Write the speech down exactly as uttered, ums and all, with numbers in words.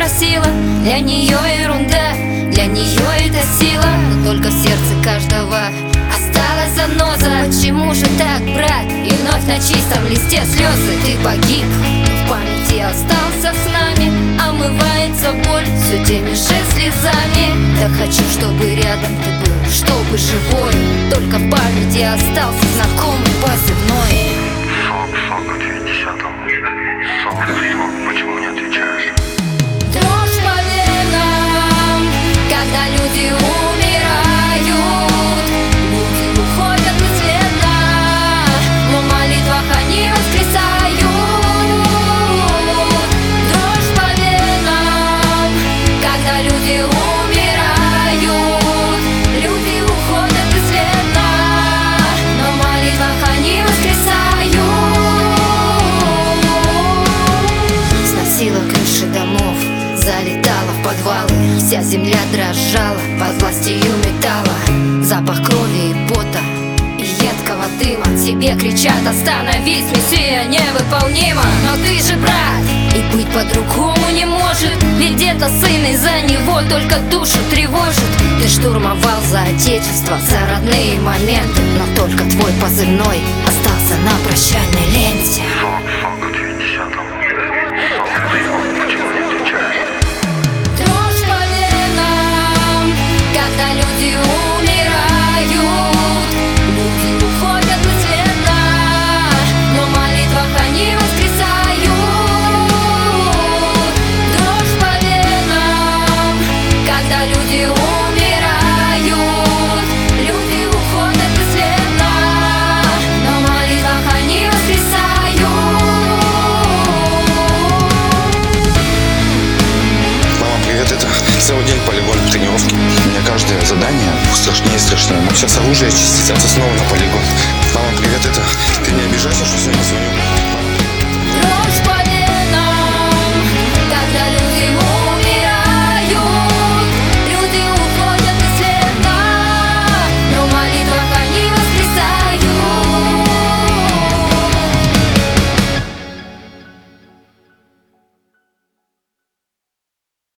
просила. Для нее ерунда, для нее это сила. Но только в сердце каждого осталась заноза. Почему же так, брат? И вновь на чистом листе слезы. Ты погиб, но в памяти остался с нами. Омывается боль все теми же слезами. Так хочу, чтобы рядом ты был, чтобы живой. Только в памяти остался знакомый позывной. Сок, сок, ответь десятому. Сок, сок, почему не отвечаешь? Дрожь по венам, когда люди умирают. Люди уходят бесследно, но в молитвах они воскресают. Дрожь по венам, когда люди умирают. Люди уходят бесследно, но в молитвах они воскресают. Сносила крыши домов, залетала в подвалы. Вся земля дрожала под властью металла. Запах крови и пота и едкого дыма. Тебе кричат: остановись, миссия невыполнима. Но ты же брат, и быть по-другому не может. Ведь где-то сын, из-за него только душу тревожит. Ты штурмовал за отечество, за родные моменты. Но только твой позывной остался на прощальной ленте. Сок, сок, ответь десятому. Сок, сок, почему не отвечаешь? Дрожь по венам, когда люди умирают. Люди уходят бесследно, но в молитвах они воскресают. Дрожь по венам, когда люди умирают. Люди уходят бесследно, но в молитвах они воскресают. Мама, привет, это целый день полигон, тренировки. У меня каждое задание страшнее и страшнее. Мы сейчас оружие чистить, а снова на полигон. Мама, привет, это ты не обижайся, что сегодня звоню.